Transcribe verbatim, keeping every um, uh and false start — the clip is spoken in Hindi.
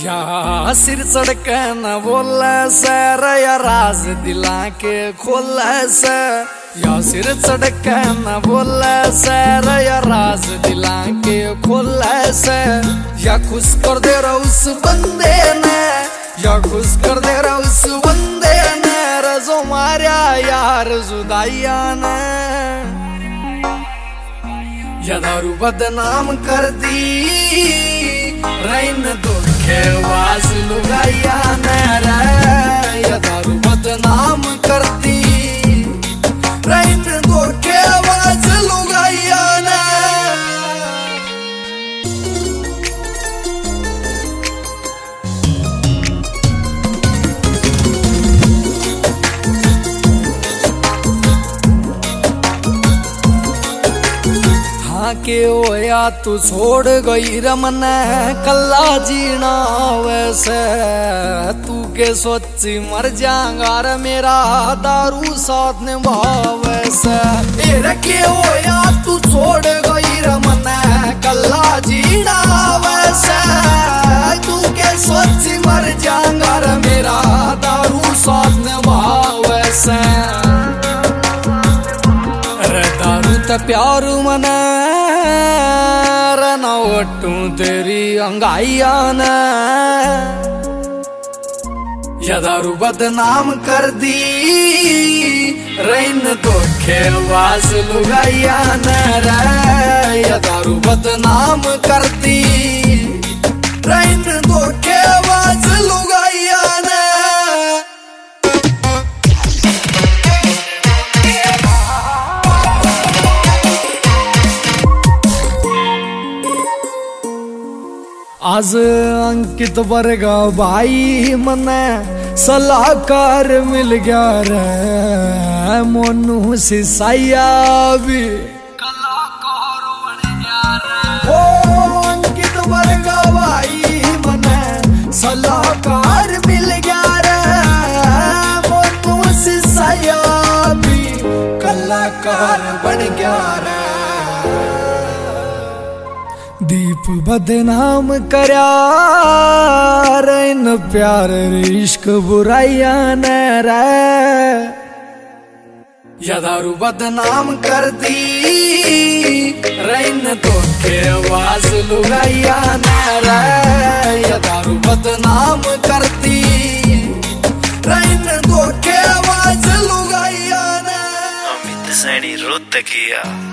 या सिर चढ़के न बोले से या राज दिला के खोले से, या सिर चढ़के न बोले से या राज दिला के खोले से, या खुश कर दे रहा उस बंदे ने, या खुश कर दे रहा उस बंदे ने रजो मारिया यार जुदाइया ने। या दारू बदनाम कर दी रैन दुखे वास लुगाइया ने रे, या दारू बदनाम कर दी रैन दुखे वास लुगाइया ने। के होया तू छोड़ गई रमन कल्ला जीना वैसे, तू के सोची मर जाऊंगा रे मेरा दारू साथ निभाव वैसे। के होया तू छोड़ गई रमन कल्ला जीना वैसे, तू के सोची मर जाऊंगा रे मेरा दारू साथ निभाव वैसे। प्यार मना रना वटू तेरी अंगाइया ने, या दारू बदनाम कर दी रैन धोखे वास लुगाइया ने रे, या दारू बदनाम कर दी रैन धोखे वास लुगाइया ने। आज अंकित वर्गा भाई मने सलाहकार मिल गया रे, मोनू सिसाइया भी कलाकार बन गया रे। ओ अंकित वर्गा भाई मने सलाहकार मिल गया रे, मोनू सिसाइया भी कलाकार बन गया रे। दीप बदनाम करया रैन प्यार इश्क बुराइया ने रे, या दारू बदनाम कर दी रैन धोखे वास लुगाइया ने रे, या दारू बदनाम कर दी रैन धोखे वास लुगाइया ने। अमित सैनी रोत किया।